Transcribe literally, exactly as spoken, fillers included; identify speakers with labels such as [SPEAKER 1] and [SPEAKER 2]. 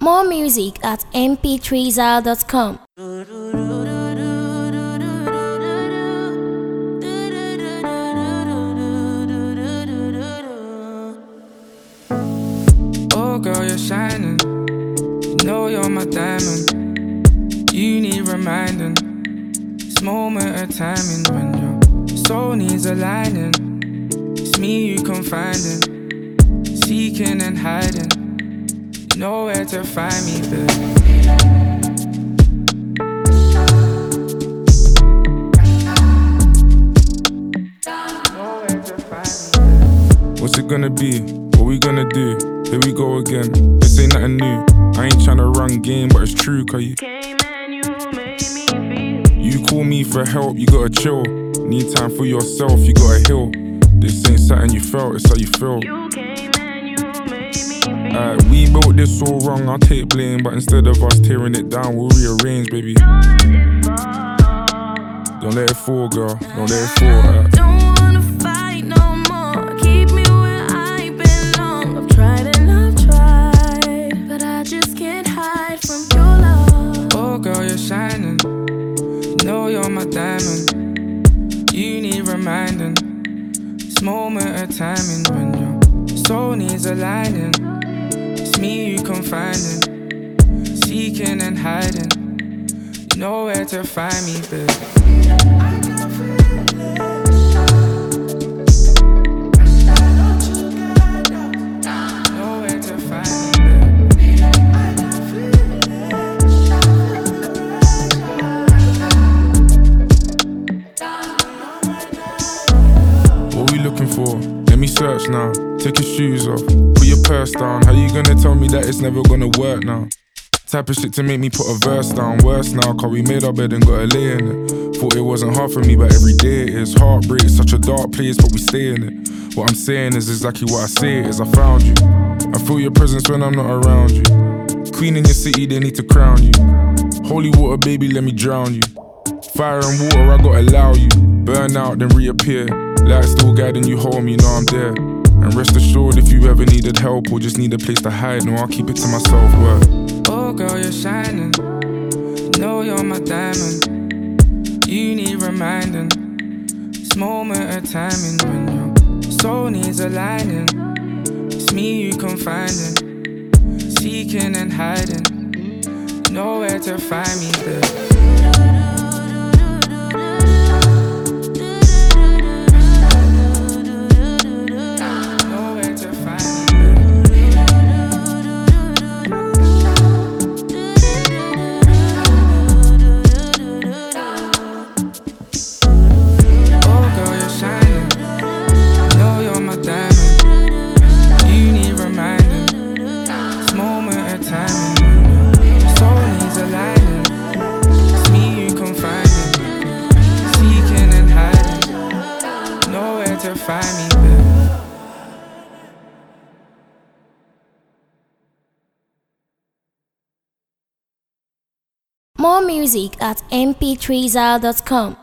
[SPEAKER 1] More music at m p three zal dot com.
[SPEAKER 2] Oh girl, you're shining. You know you're my diamond. You need reminding. This moment of timing when your soul needs aligning. It's me you confiding, seeking and hiding. You know where to find me, babe.
[SPEAKER 3] What's it gonna be? What we gonna do? Here we go again. This ain't nothing new. I ain't tryna run game, but it's true, cause you
[SPEAKER 2] Came and you made me feel.
[SPEAKER 3] You call me for help, you gotta chill. Need time for yourself, you gotta heal. This ain't something you felt, it's how you feel.
[SPEAKER 2] You came and you made me feel.
[SPEAKER 3] Alright, we built this all wrong, I'll take blame. But instead of us tearing it down, we'll rearrange, baby. Don't let it fall, girl, don't let it fall. Alright.
[SPEAKER 2] Don't wanna fight no more. Keep me where I belong. I've tried and I've tried, but I just can't hide from your love. Oh girl, you're shining. You know you're my diamond. You need reminding. This moment of timing when your soul needs aligning. It's me you confiding, seeking and hiding. You know where to find me, babe.
[SPEAKER 3] What we looking for? Let me search now. Take your shoes off, put your purse down. How you gonna tell me that it's never gonna work now? Type of shit to make me put a verse down. Worse now, cause we made our bed and got a lay in it. Thought it wasn't hard for me, but every day it is. Heartbreak, such a dark place, but we stay in it. What I'm saying is exactly what I say it is. I found you. I feel your presence when I'm not around you. Queen in your city, they need to crown you. Holy water, baby, let me drown you. Fire and water, I gotta allow you. Burn out, then reappear. Light still guiding you home, you know I'm there. And rest assured, if you ever needed help or just need a place to hide, no, I'll keep it to myself, word.
[SPEAKER 2] Oh girl, you're shining. You know you're my diamond. You need reminding. This moment of timing when your soul needs aligning. It's me you confiding, seeking and hiding. You know where to find me, babe. Find me, babe.
[SPEAKER 1] More music at m p three zal dot com.